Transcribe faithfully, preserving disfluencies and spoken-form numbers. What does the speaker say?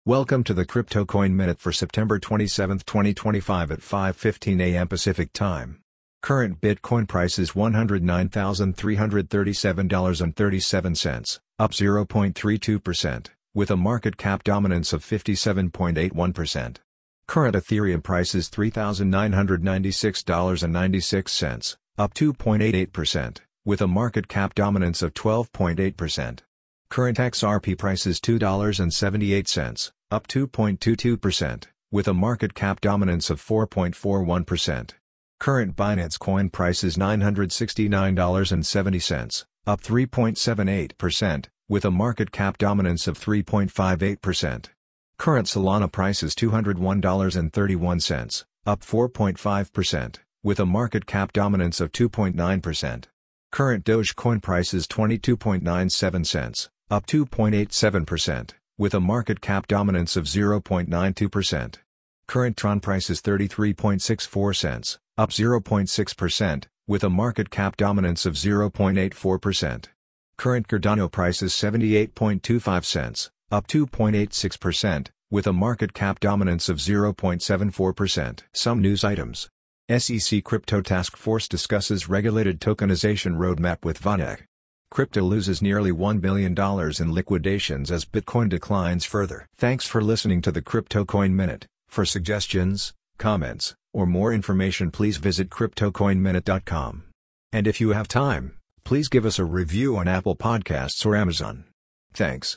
Welcome to the Crypto Coin Minute for September twenty-seventh, twenty twenty-five at five fifteen a m Pacific Time. Current Bitcoin price is one hundred nine thousand three hundred thirty-seven dollars and thirty-seven cents, up zero point three two percent, with a market cap dominance of fifty-seven point eight one percent. Current Ethereum price is three thousand nine hundred ninety-six dollars and ninety-six cents, up two point eight eight percent, with a market cap dominance of twelve point eight percent. Current X R P price is two dollars and seventy-eight cents, up two point two two percent, with a market cap dominance of four point four one percent. Current Binance Coin price is nine hundred sixty-nine dollars and seventy cents, up three point seven eight percent, with a market cap dominance of three point five eight percent. Current Solana price is two hundred one dollars and thirty-one cents, up four point five percent, with a market cap dominance of two point nine percent. Current Dogecoin price is twenty-two point nine seven cents, up two point eight seven percent, with a market cap dominance of zero point nine two percent. Current Tron price is thirty-three point six four cents, up zero point six percent, with a market cap dominance of zero point eight four percent. Current Cardano price is seventy-eight point two five cents, up two point eight six percent, with a market cap dominance of zero point seven four percent. Some news items. S E C Crypto Task Force discusses regulated tokenization roadmap with V A N E C. Crypto loses nearly one billion dollars in liquidations as Bitcoin declines further. Thanks for listening to the Crypto Coin Minute. For suggestions, comments, or more information, please visit crypto coin minute dot com. And if you have time, please give us a review on Apple Podcasts or Amazon. Thanks.